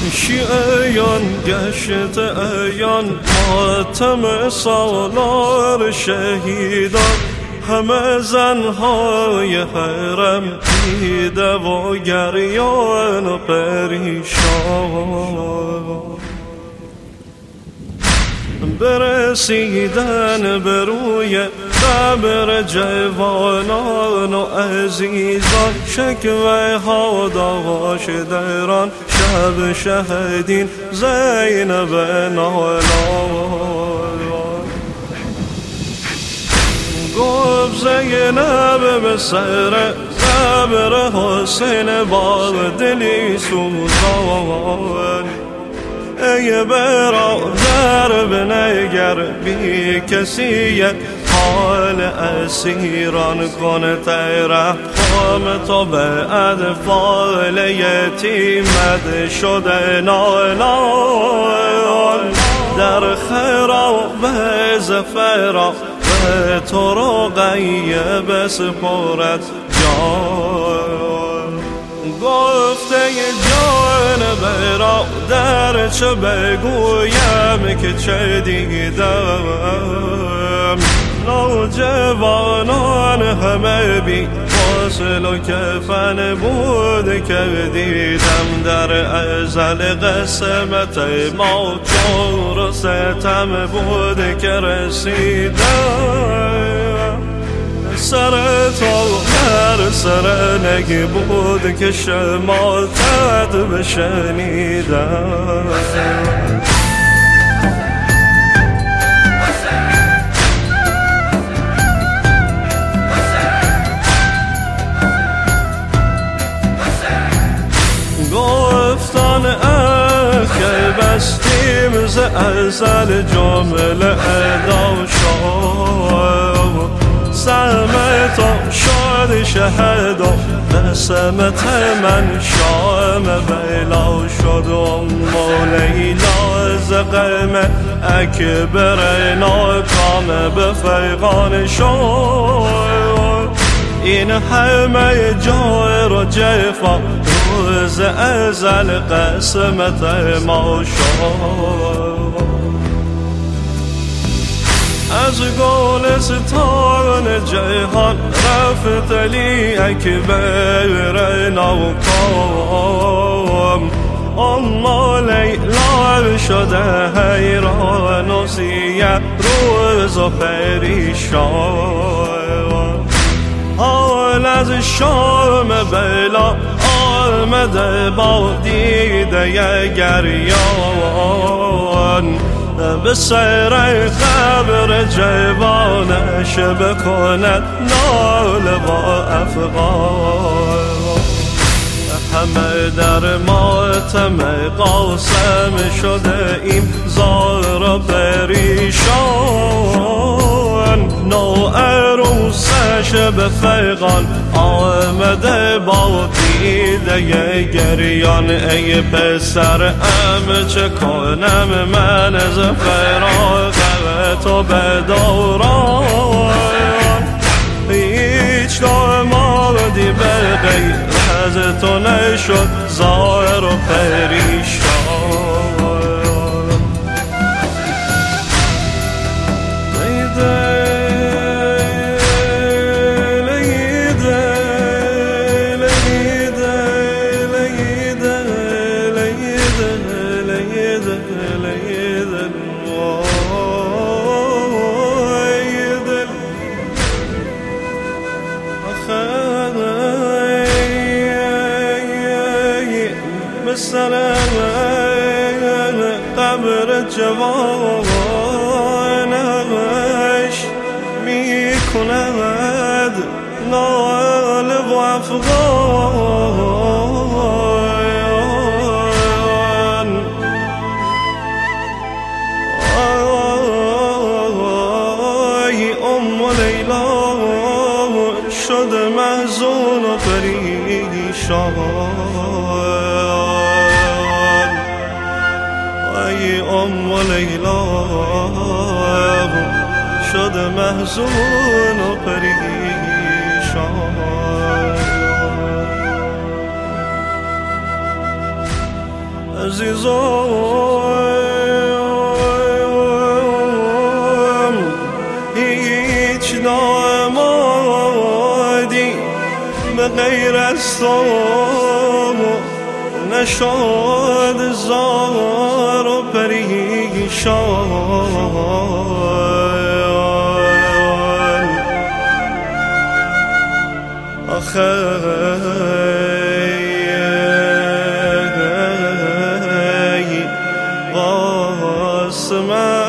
شیعیان گشت ایان ماتم سالار شهیدان، همه زنهای حرم دیده و گریان و پریشان. برسیدن به روی قبر جوانان و عزیزان، شکوه ها داشت دران شب شهیدین زینب نالان. گفت زینب به سر قبر حسین با دلی سوزان، ای برادر بنگر بی کسی حال اسیران، کن ترحم تو به اطفال یتیمت شده نالان. در خراب زفرا به تو رقیه بسپرد جان. گفته جان برادر چه بگویم که چه دیدم، نوجوانان همه بی غسل و کفن بود که دیدم. در ازل قسمت ما جور و ستم بود که رسیدم. سر تو هر سر نگی بود که شماتت بشنیدم. گفتان که بستیم ز ازل جمله ادا شد، سمت شاد شهد و قسمت من شام بلا شد. و لیلا ز غم اکبر ناکام به فیغان شد، این همه جای و جفا روز ازل قسمت ما شد. از گلستان جهان رفت علی اکبر ناکام، اما لیلا شده حیران و سیه روز و پریشان. حال از شام بلا آمده با دیده گریان، به سر قبر جوانش بکند ناله با افغان. همه در ماتم قاسم شده ایم زار و پریشان، نو عروسش به فیغان آمده با دیده گریان. ای پسر چه کنم من ز فراق تو به دوران، هیچ دامادی به غیر از تو نشد زار و پریشان. قبر جوانش می کند ناله و افغان. آی ام لیلا شد محزون و پریشان، ام لیلا شد محزون و پریشان. عزیزم هیچ نامادی به غیر از تو نشد زار و پریشان. آخه قاسم